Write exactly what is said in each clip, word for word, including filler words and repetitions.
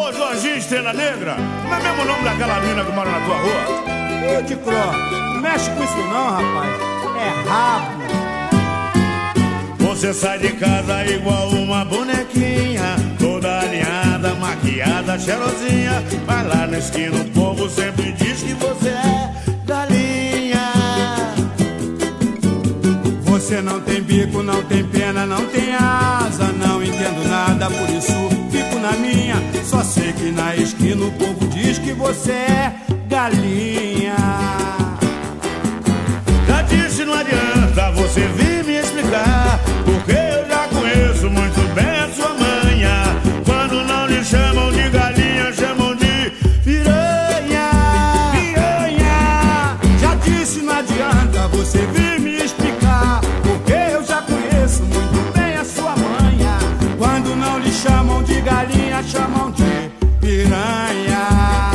Ô, Jorginho Estrela Negra, não é mesmo o nome daquela mina que mora na tua rua? Ô, Ticró, não mexe com isso não, rapaz. É rápido. Você sai de casa igual uma bonequinha, toda alinhada, maquiada, cheirosinha. Vai lá na esquina, o povo sempre diz que você é galinha. Você não tem bico, não tem pena, não tem asa. Não entendo nada, por isso fico na minha. Só sei que na esquina o povo diz que você é galinha. Já disse, não adianta você vir me explicar, porque eu já conheço muito bem a sua manha. Quando não lhe chamam de galinha, chamam de piranha. Piranha. Já disse, não adianta você vir me explicar, porque eu já conheço muito bem a sua manha. Quando não lhe chamam de galinha, chamam de piranha.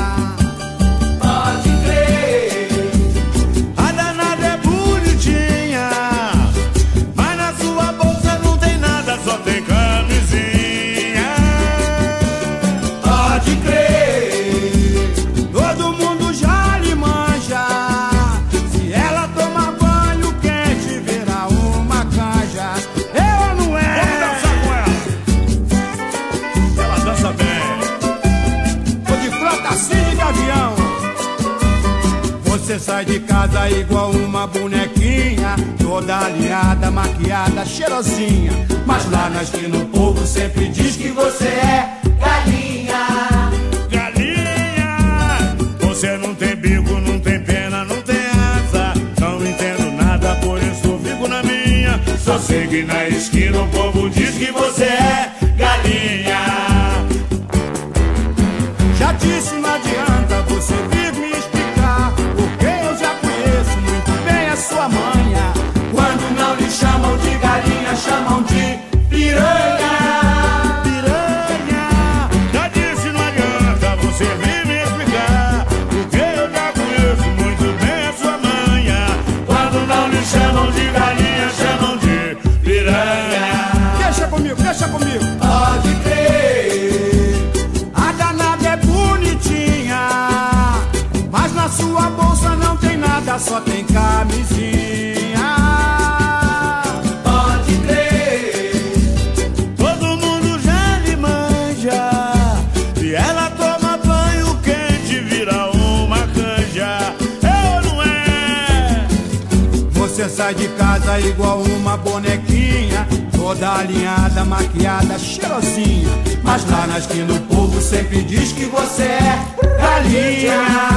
Pode crer. A danada é bonitinha, mas na sua bolsa não tem nada, só tem camisinha. Pode crer. Todo mundo já lhe manja. Se ela tomar banho quente, verá uma canja. Eu não é. Vamos dançar com ela. Ela dança bem. Tô de frota assim de gavião. Você sai de casa igual uma bonequinha, toda alinhada, maquiada, cheirosinha. Mas lá na esquina o povo sempre diz que você é Galinha. Galinha, você não tem bico, não tem pena, não tem asa. Não entendo nada, por isso fico na minha. Só sei que na esquina o povo diz que você é galinha. Já disse, não adianta você vir me explicar, porque eu já conheço muito bem a sua manha. Quando não lhe chamam de galinha, chamam de piranha. Piranha, já disse, não adianta você vir me explicar, porque eu já conheço muito bem a sua manha. Quando não lhe chamam de galinha, chamam de Piranha. Deixa comigo, deixa comigo. pode crer. A danada é bonitinha, mas na sua bolsa não tem nada, só tem camisinha. Pode crer. Todo mundo já lhe manja. Se ela toma banho quente, vira uma canja. Eu não é. Você sai de casa igual uma bonequinha, toda alinhada, maquiada, cheirosinha. Mas lá na esquina o povo sempre diz que você é galinha.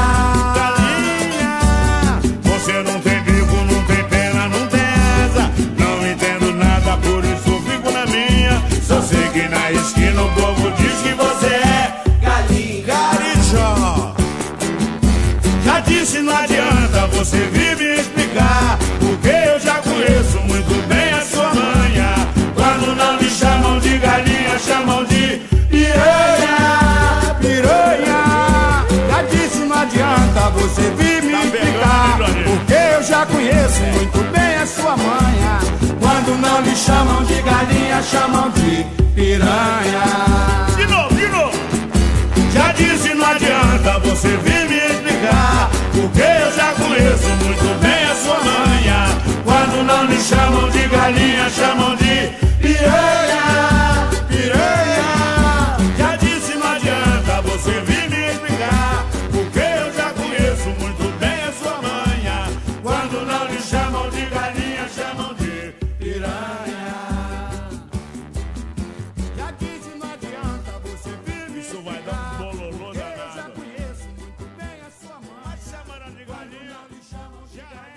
Galinha, você não tem bico, não tem pena, não tem asa. Não entendo nada, por isso fico na minha. Só sei que na esquina o povo diz que você é Galinha. galinha. Já disse, não adianta você vir me explicar, porque eu já conheço muito bem a sua manha. Quando não lhe chamam de galinha, chamam de piranha. Piranha. Já disse, não adianta você vir me explicar, porque eu já conheço muito bem a sua manha. Quando não lhe chamam de galinha, chamam de piranha. De novo, de novo. Já disse, não adianta você vir me explicar, porque eu já conheço muito bem a sua manha. Quando não lhe chamam de galinha, chamam de piranha. Piranha. Já disse, não adianta você vir me explicar, porque eu já conheço muito bem a sua manha. Quando não lhe chamam de galinha, chamam de piranha. Já disse, não adianta você vir me Isso vai explicar, dar um bololô porque eu já danado. conheço muito bem a sua manha. Chamando de galinha, Quando não lhe chamam de já é.